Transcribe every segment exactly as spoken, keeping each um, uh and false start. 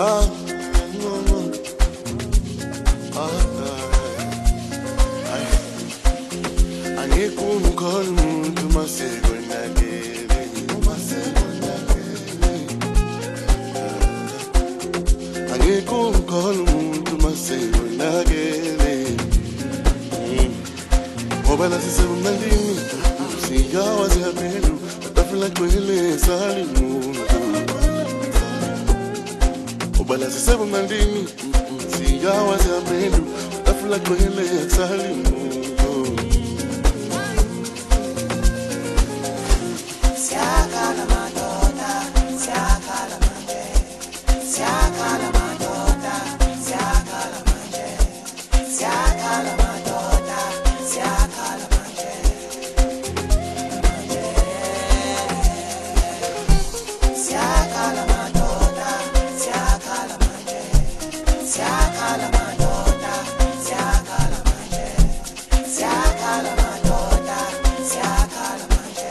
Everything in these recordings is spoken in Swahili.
Ah, no, no. Ah, ay. Angeke umkhole umuntu maseko nakele, maseko nakele. Angeke umkhole umuntu maseko nakele. Ngoba la sisemnandini, siyawa siyaphendu, batafuna gcwele salimuntu. Ngoba la sisemnandini, siyawa siyaphendu, batafuna gcwele salimuntu. Siakala madoda, siakala manje, siakala madoda, siakala manje, siakala madoda, siakala manje, manje. Siakala madoda, siakala manje, siakala madoda, siakala manje, siakala madoda, siakala manje.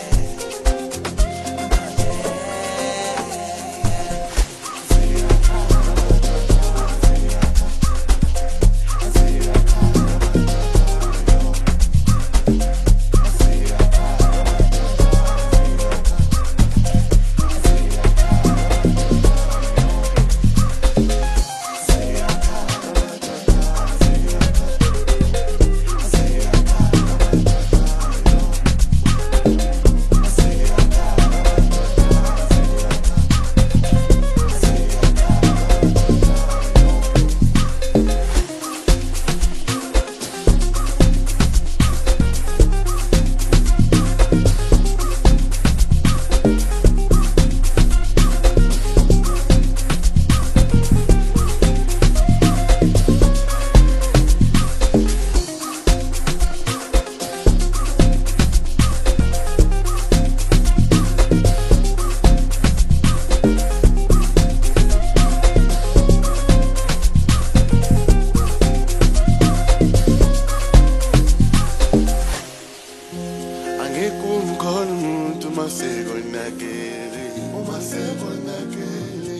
Umkhole umuntu maseko nakele, maseko nakele.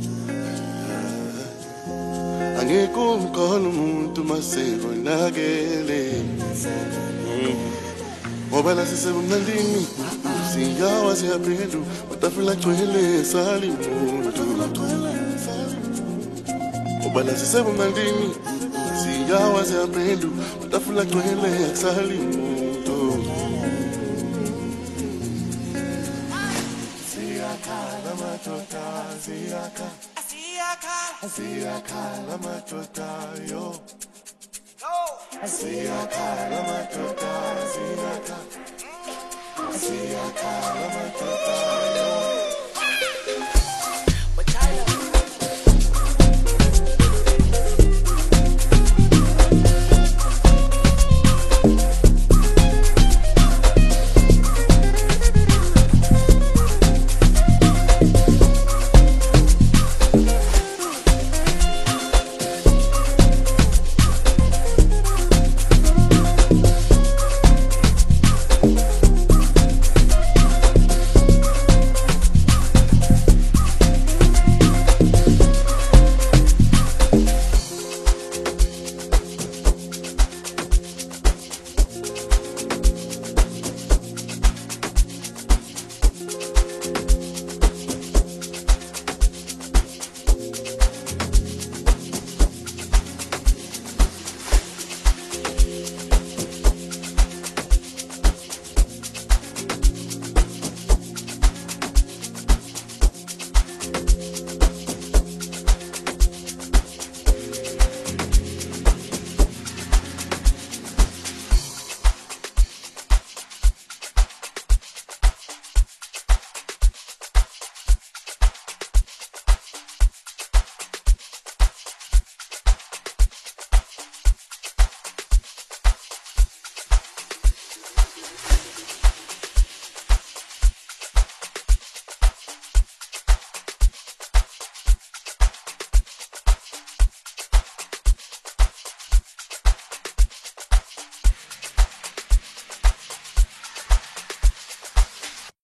Angeke umkhole umuntu maseko nakele. Ngoba la sisemnandini, siyawa siyaphendu, batafuna gcwele salimuntu. Ngoba la sisemnandini, siyawa siyaphendu, batafuna gcwele salimuntu. Siyakhala madoda, siyakhala, siyakhala, siyakhala madoda yo. Siyakhala madoda, siyakhala, siyakhala madoda yo.